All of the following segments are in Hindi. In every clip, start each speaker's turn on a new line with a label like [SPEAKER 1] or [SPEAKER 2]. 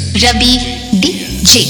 [SPEAKER 1] रवि डीजे।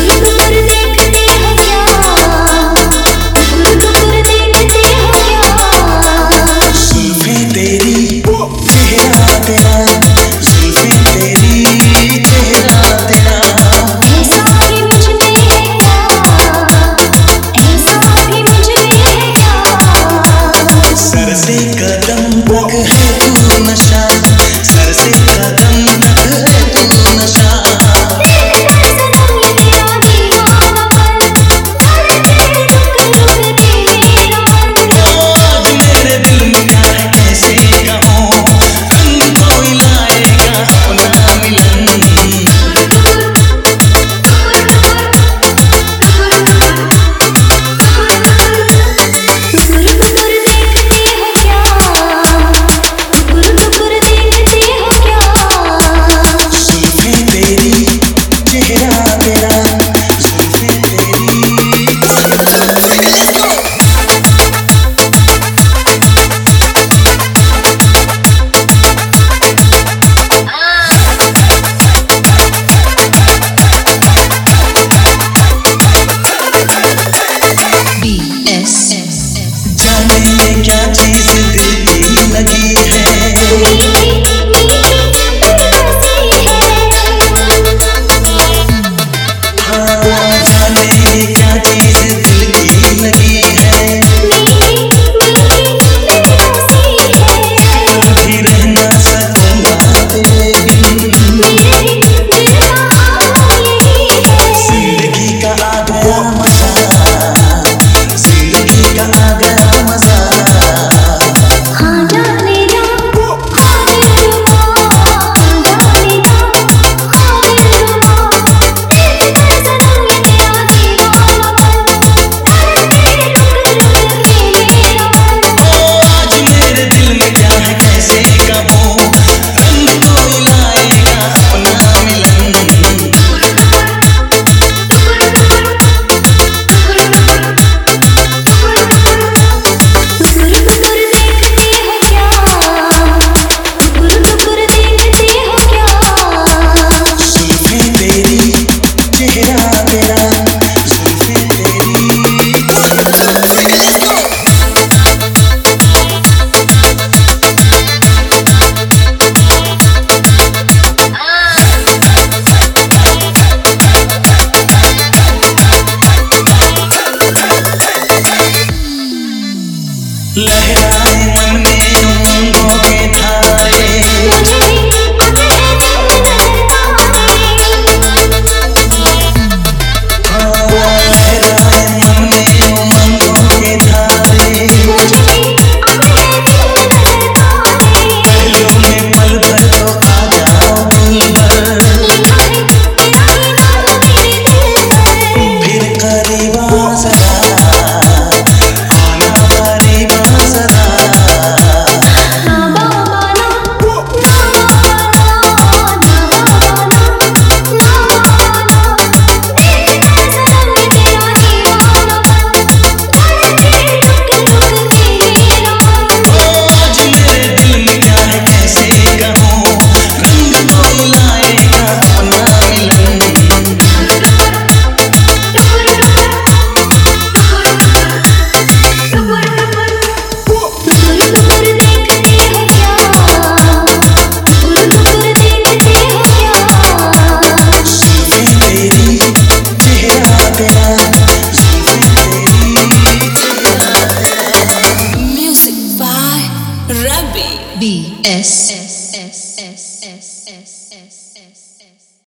[SPEAKER 2] क्या चीज दिल की लगी है, हाँ जाने क्या चीज दिल की लगी है। कभी रह ना सकूंगा तेरे बिन, जिंदगी का आ गया मजा, जिंदगी का आ गया मजा। लहराए मन में उमंगों के धारे, लहराए मन में उमंगों के धारे। पहलू में पल भर तो आ जाओ दिल भर, फिर करीब आ जरा,
[SPEAKER 1] BS